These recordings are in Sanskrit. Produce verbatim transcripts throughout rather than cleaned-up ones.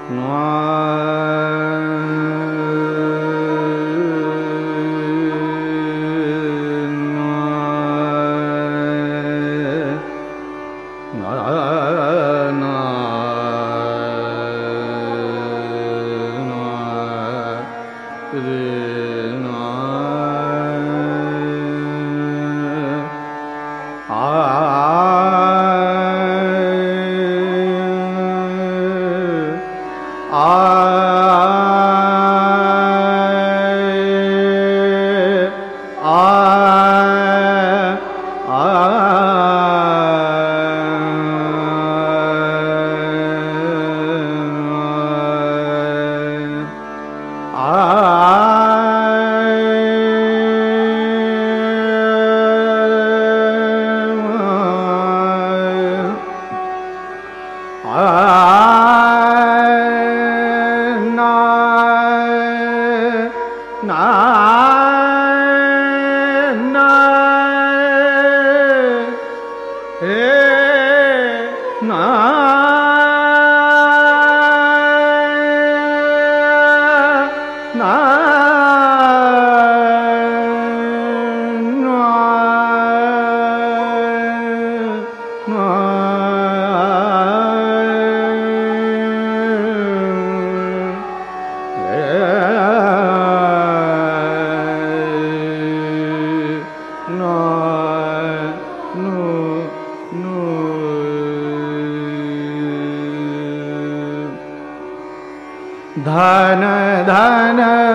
धन धन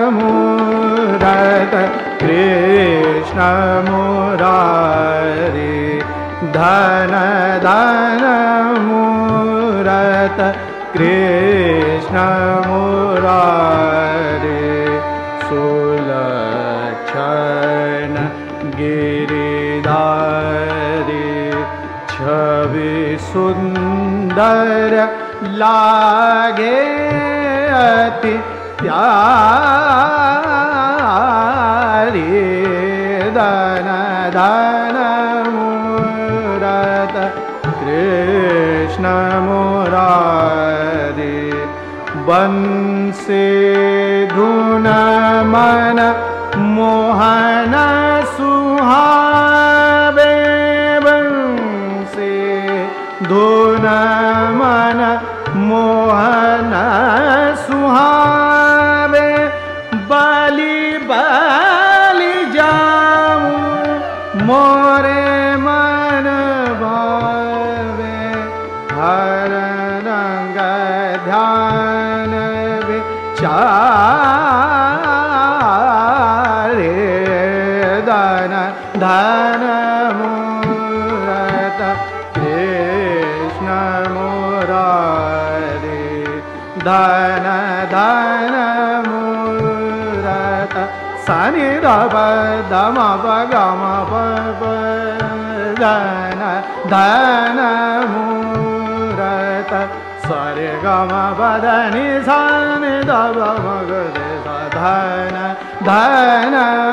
मूरत कृष्ण मुरारी धन धन मूरत कृष्ण मुरारी सुलक्षण गिरिधारी छवि सुंदर लागे अति प्यारी धन धन मूरत कृष्ण मुरारी बंसी धुन मन मोहन सुहावे बंसी धुन मन मोहन सुहावे बलि बलि जाऊं मोरे मन भावे हर रंग ध्यान विचारे धन धन मूरत कृष्ण मुरारी धन धन मूरत सनि धप धम गम धन धन मूरत सरे गम बदनि सनि धप मगरे धन धन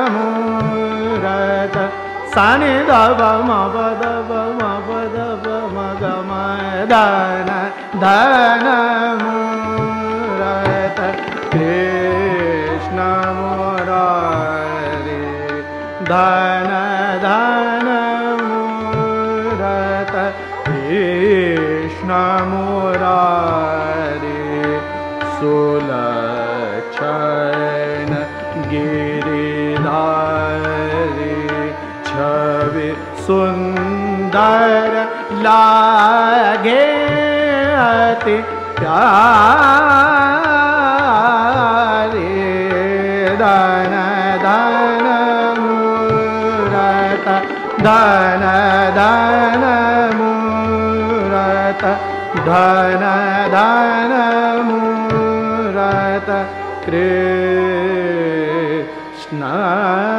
मूरत सनि धप मद मद मगम धन धन मूरत कृष्ण मुरारी धन धन मूरत कृष्ण मुरारी सुलक्षण गिरिधारी छवि सुंदर लागे अति प्यारी धन धन मूरत धन धन मूरत धन धन मूरत कृष्ण